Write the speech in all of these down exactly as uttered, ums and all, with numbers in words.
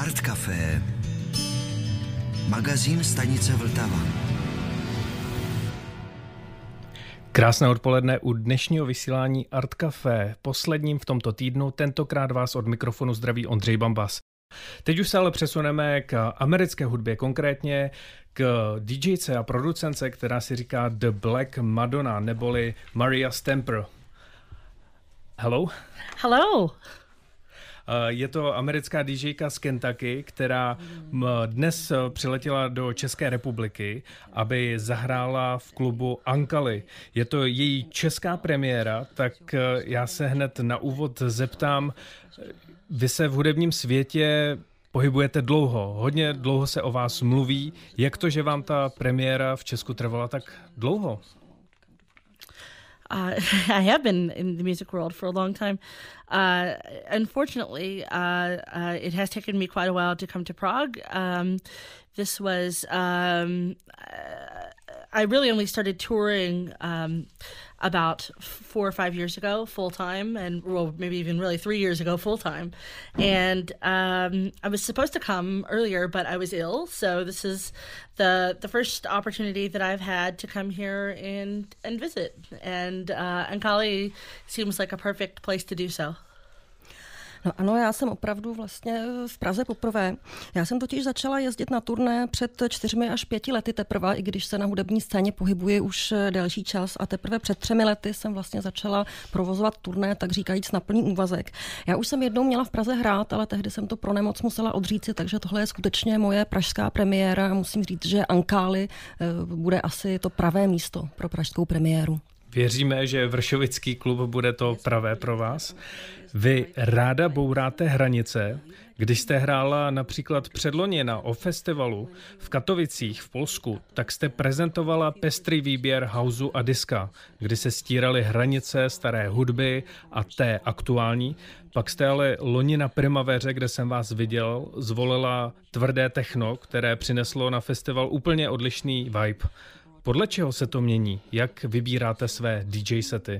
Art Café, magazín stanice Vltava. Krásné odpoledne u dnešního vysílání Art Café, posledním v tomto týdnu. Tentokrát vás od mikrofonu zdraví Ondřej Bambas. Teď už se ale přesuneme k americké hudbě, konkrétně k DJce a producence, která si říká The Black Madonna, neboli Maria Stamper. Hello? Hello. Je to americká DJka z Kentucky, která dnes přiletěla do České republiky, aby zahrála v klubu Ankali. Je to její česká premiéra, tak já se hned na úvod zeptám, vy se v hudebním světě pohybujete dlouho, hodně dlouho se o vás mluví. Jak to, že vám ta premiéra v Česku trvala tak dlouho? Uh, I have been in the music world for a long time. Uh, unfortunately, uh, uh, it has taken me quite a while to come to Prague. Um, this was, um, I really only started touring um, about four or five years ago, full time, and well, maybe even really three years ago, full time. And um, I was supposed to come earlier, but I was ill. So this is the the first opportunity that I've had to come here and and visit. And uh, Ankali seems like a perfect place to do so. No ano, já jsem opravdu vlastně v Praze poprvé. Já jsem totiž začala jezdit na turné před čtyřmi až pěti lety teprve, i když se na hudební scéně pohybuji už delší čas, a teprve před třemi lety jsem vlastně začala provozovat turné, tak říkajíc na plný úvazek. Já už jsem jednou měla v Praze hrát, ale tehdy jsem to pro nemoc musela odříci, takže tohle je skutečně moje pražská premiéra a musím říct, že Ankali bude asi to pravé místo pro pražskou premiéru. Věříme, že Vršovický klub bude to pravé pro vás. Vy ráda bouráte hranice. Když jste hrála například předloni na O festivalu v Katovicích v Polsku, tak jste prezentovala pestrý výběr houseu a diska, kdy se stíraly hranice staré hudby a té aktuální. Pak jste ale loni na Primaveře, kde jsem vás viděl, zvolila tvrdé techno, které přineslo na festival úplně odlišný vibe. Podle čeho se to mění? Jak vybíráte své D J sety?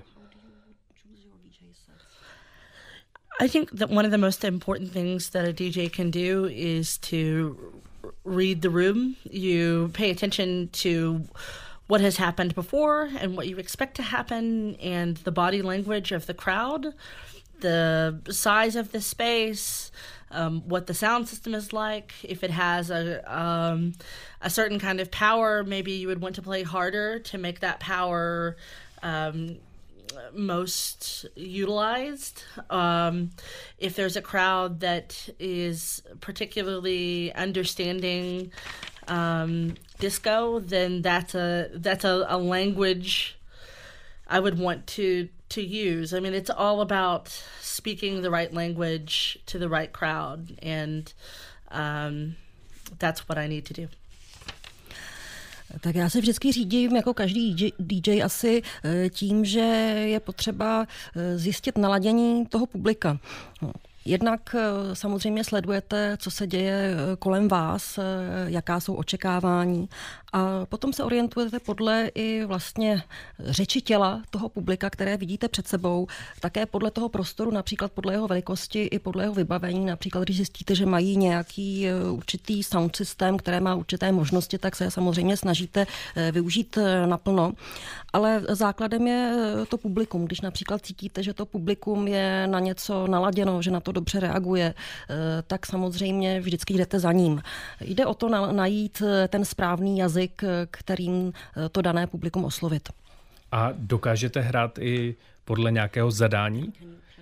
I think that one of the most important things that a D J can do is to read the room. You pay attention to what has happened before and what you expect to happen, and the body language of the crowd, the size of the space, um, what the sound system is like. If it has a um, a certain kind of power, maybe you would want to play harder to make that power um, most utilized. Um, if there's a crowd that is particularly understanding um, disco, then that's a that's a, a language I would want to to use. I mean, it's all about speaking the right language to the right crowd, and um, that's what I need to do. Tak já se vždycky řídím jako každý D J asi tím, že je potřeba zjistit naladění toho publika. Jednak samozřejmě sledujete, co se děje kolem vás, jaká jsou očekávání, a potom se orientujete podle i vlastně řeči těla toho publika, které vidíte před sebou, také podle toho prostoru, například podle jeho velikosti i podle jeho vybavení. Například, když zjistíte, že mají nějaký určitý sound systém, které má určité možnosti, tak se samozřejmě snažíte využít naplno. Ale základem je to publikum. Když například cítíte, že to publikum je na něco naladěno, že na to dobře reaguje, tak samozřejmě vždycky jdete za ním. Jde o to najít ten správný jazyk, kterým to dané publikum oslovit. A dokážete hrát i podle nějakého zadání?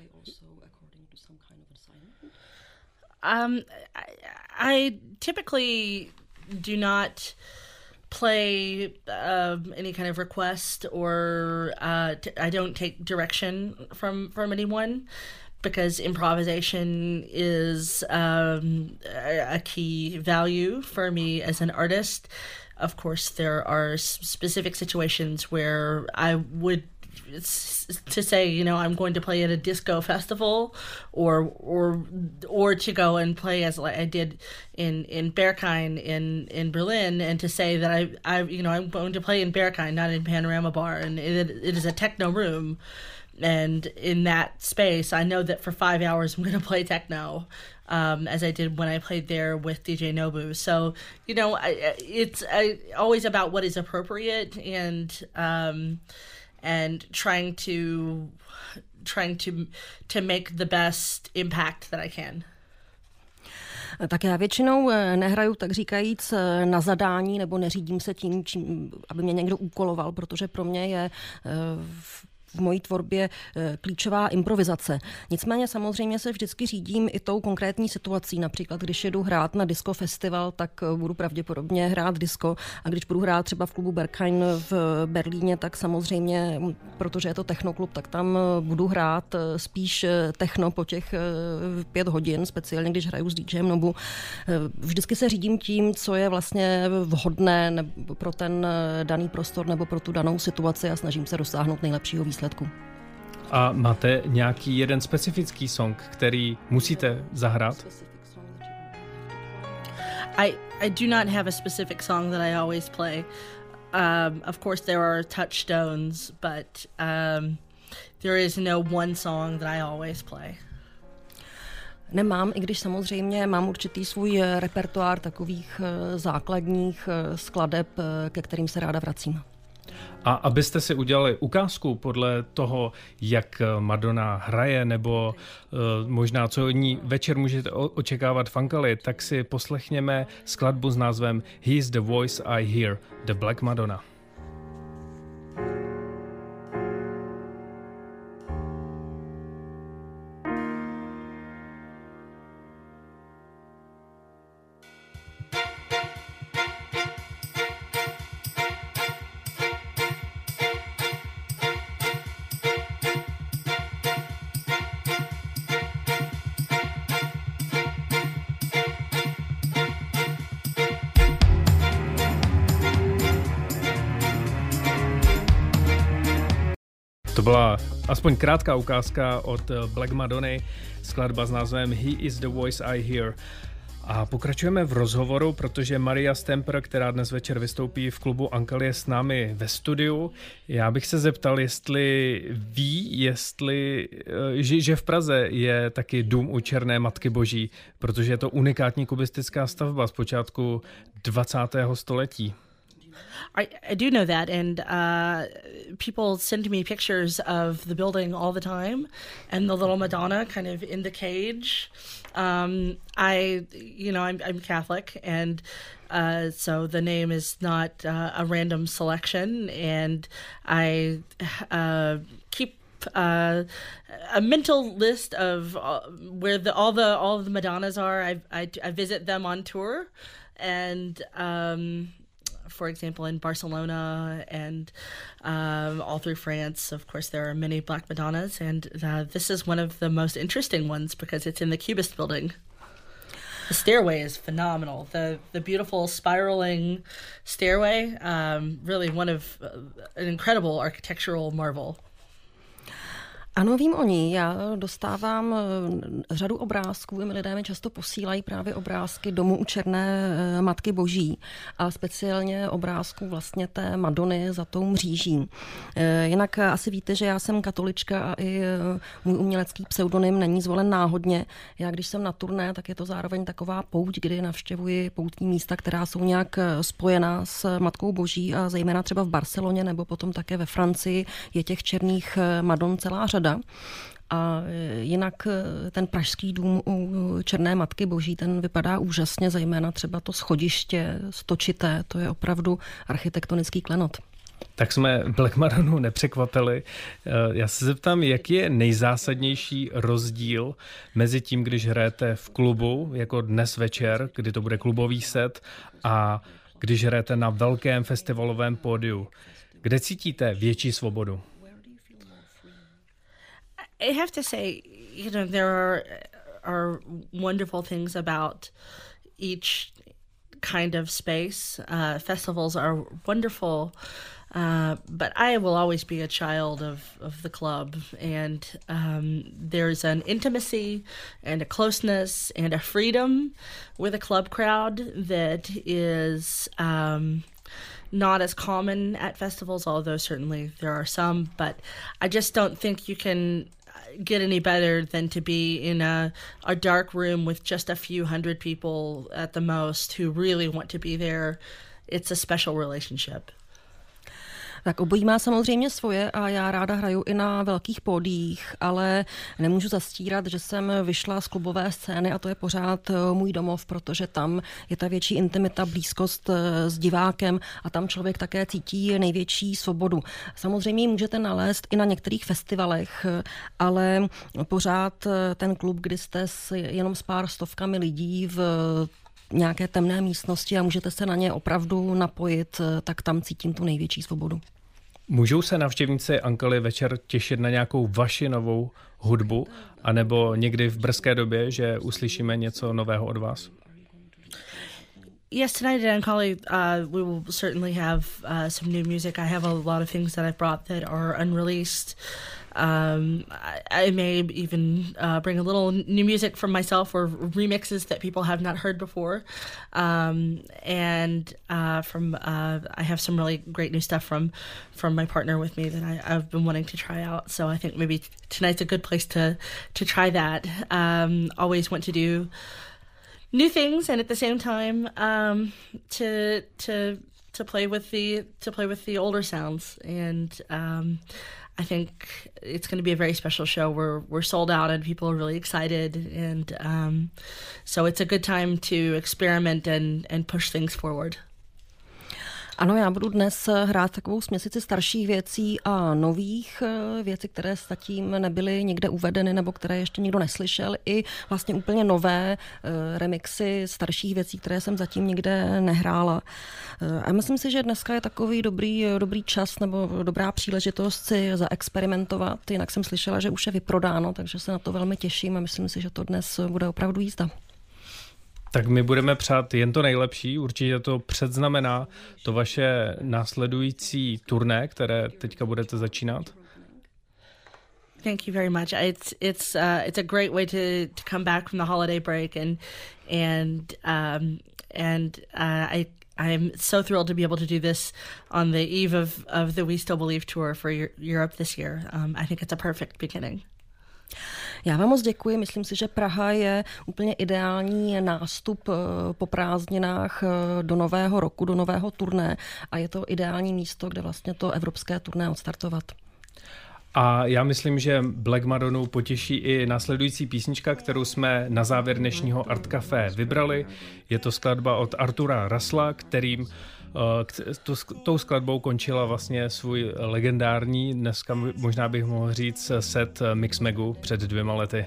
Um, I, I typically do not play um, any kind of request, or uh, t- I don't take direction from, from anyone, because improvisation is um, a, a key value for me as an artist. Of course, there are specific situations where I would to say, you know, I'm going to play at a disco festival, or or or to go and play as I did in in Berghain in in Berlin, and to say that I I you know I'm going to play in Berghain, not in Panorama Bar, and it, it is a techno room. And in that space, I know that for five hours I'm going to play techno. um, as I did when I played there with D J Nobu. So, you know, I, it's I, always about what is appropriate and um, and trying to trying to to make the best impact that I can. Tak já většinou nehraju, tak říkajíc, na zadání, nebo neřídím se tím, čím, aby mě někdo úkoloval, protože pro mě je v v mojí tvorbě klíčová improvizace. Nicméně samozřejmě se vždycky řídím i tou konkrétní situací. Například, když jedu hrát na disco festival, tak budu pravděpodobně hrát disco. A když budu hrát třeba v klubu Berghain v Berlíně, tak samozřejmě, protože je to technoklub, tak tam budu hrát spíš techno po těch pět hodin, speciálně když hraju s DJem Nobu. Vždycky se řídím tím, co je vlastně vhodné pro ten daný prostor nebo pro tu danou situaci a snažím se dosáhnout nejlepšího výsledku. A máte nějaký jeden specifický song, který musíte zahrát? I, I do not have a specific song that I always play. Um, of course there are touchstones, but um, there is no one song that I always play. Nemám, i když samozřejmě mám určitý svůj repertoár takových základních skladeb, ke kterým se ráda vracím. A abyste si udělali ukázku podle toho, jak Madonna hraje, nebo uh, možná co od ní večer můžete očekávat v Ankali, tak si poslechněme skladbu s názvem He's the Voice I Hear, The Black Madonna. To byla aspoň krátká ukázka od Black Madony, skladba s názvem He is the Voice I Hear. A pokračujeme v rozhovoru, protože Maria Stemper, která dnes večer vystoupí v klubu Ankali, je s námi ve studiu. Já bych se zeptal, jestli ví, jestli, že, že v Praze je taky dům u Černé Matky Boží, protože je to unikátní kubistická stavba z počátku dvacátého století. I, I do know that, and uh, people send me pictures of the building all the time, and the little Madonna kind of in the cage. Um, I, you know, I'm, I'm Catholic, and uh, so the name is not uh, a random selection, and I uh, keep Uh, a mental list of uh, where the all the all of the Madonnas are. I, I I visit them on tour, and um, for example, in Barcelona and um, all through France, of course, there are many Black Madonnas, and uh, this is one of the most interesting ones because it's in the Cubist building. The stairway is phenomenal. The the beautiful spiraling stairway, um, really one of uh, an incredible architectural marvel. Ano, vím o ní. Já dostávám řadu obrázků, lidé mi často posílají právě obrázky domu u Černé Matky Boží a speciálně obrázků vlastně té Madony za tou mříží. Jinak asi víte, že já jsem katolička a i můj umělecký pseudonym není zvolen náhodně. Já když jsem na turné, tak je to zároveň taková pouť, kdy navštěvuji poutní místa, která jsou nějak spojená s Matkou Boží a zejména třeba v Barceloně nebo potom také ve Francii je těch černých Madon celá řada. A jinak ten pražský dům u Černé Matky Boží, ten vypadá úžasně, zejména třeba to schodiště stočité, to je opravdu architektonický klenot. Tak jsme Black Madonu nepřekvapili. Já se zeptám, jaký je nejzásadnější rozdíl mezi tím, když hrajete v klubu, jako dnes večer, kdy to bude klubový set, a když hrajete na velkém festivalovém pódiu. Kde cítíte větší svobodu? I have to say, you know, there are are wonderful things about each kind of space. Uh, festivals are wonderful, uh, but I will always be a child of, of the club. And um, there's an intimacy and a closeness and a freedom with a club crowd that is um, not as common at festivals, although certainly there are some. But I just don't think you can get any better than to be in a, a dark room with just a few hundred people at the most who really want to be there. It's a special relationship. Tak obojí má samozřejmě svoje a já ráda hraju i na velkých pódiích, ale nemůžu zastírat, že jsem vyšla z klubové scény a to je pořád můj domov, protože tam je ta větší intimita, blízkost s divákem a tam člověk také cítí největší svobodu. Samozřejmě ji můžete nalézt i na některých festivalech, ale pořád ten klub, kdy jste s, jenom s pár stovkami lidí v nějaké temné místnosti a můžete se na ně opravdu napojit, tak tam cítím tu největší svobodu. Můžou se návštěvníci Ankely večer těšit na nějakou vaši novou hudbu, anebo někdy v brzké době, že uslyšíme něco nového od vás? Yes, tonight at Ankely, uh, we will certainly have uh, some new music. I have a lot of things that I've brought that are unreleased. Um, I, I may even uh, bring a little new music from myself or remixes that people have not heard before. Um, and uh, from uh, I have some really great new stuff from from my partner with me that I, I've been wanting to try out. So I think maybe t- tonight's a good place to to try that. Um, always want to do new things, and at the same time um, to to to play with the to play with the older sounds. And um, I think it's going to be a very special show. We're we're sold out, and people are really excited, and um, so it's a good time to experiment and and push things forward. Ano, já budu dnes hrát takovou směsici starších věcí a nových věcí, které zatím nebyly nikde uvedeny nebo které ještě nikdo neslyšel, i vlastně úplně nové remixy starších věcí, které jsem zatím nikde nehrála. A myslím si, že dneska je takový dobrý, dobrý čas nebo dobrá příležitost si zaexperimentovat. Jinak jsem slyšela, že už je vyprodáno, takže se na to velmi těším a myslím si, že to dnes bude opravdu jízda. Tak my budeme přát jen to nejlepší, určitě to předznamená to vaše následující turné, které teďka budete začínat. Thank you very much. It's it's uh, it's a great way to, to come back from the holiday break, and and um, and uh, I I'm so thrilled to be able to do this on the eve of, of the We Still Believe tour for Europe this year. Um, I think it's a perfect beginning. Já vám moc děkuji. Myslím si, že Praha je úplně ideální nástup po prázdninách do nového roku, do nového turné a je to ideální místo, kde vlastně to evropské turné odstartovat. A já myslím, že Black Madonu potěší i následující písnička, kterou jsme na závěr dnešního Art Café vybrali. Je to skladba od Artura Russella, kterým uh, tou skladbou končila vlastně svůj legendární, dneska možná bych mohl říct, set Mixmagu před dvěma lety.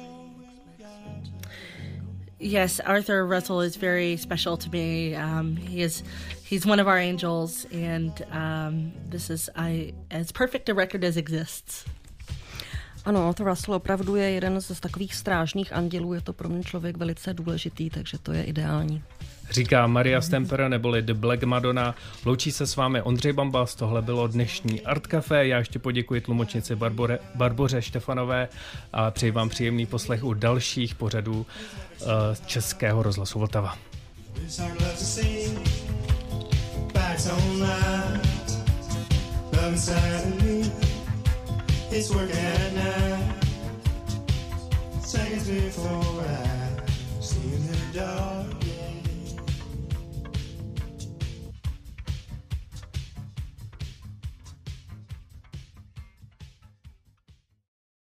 Yes, Arthur Russell is very special to me. Um, he is, he's one of our angels, and um, this is I, as perfect a record as exists. Ano, Arthur Russell opravdu je jeden z takových strážných andělů, je to pro mě člověk velice důležitý, takže to je ideální. Říká Maria Stemper neboli The Black Madonna. Loučí se s vámi Ondřej Bambas, tohle bylo dnešní Art Café. Já ještě poděkuji tlumočnici Barbore, Barboře Štefanové a přeji vám příjemný poslech u dalších pořadů uh, Českého rozhlasu Vltava. It's working at night. Seconds before I see the dark.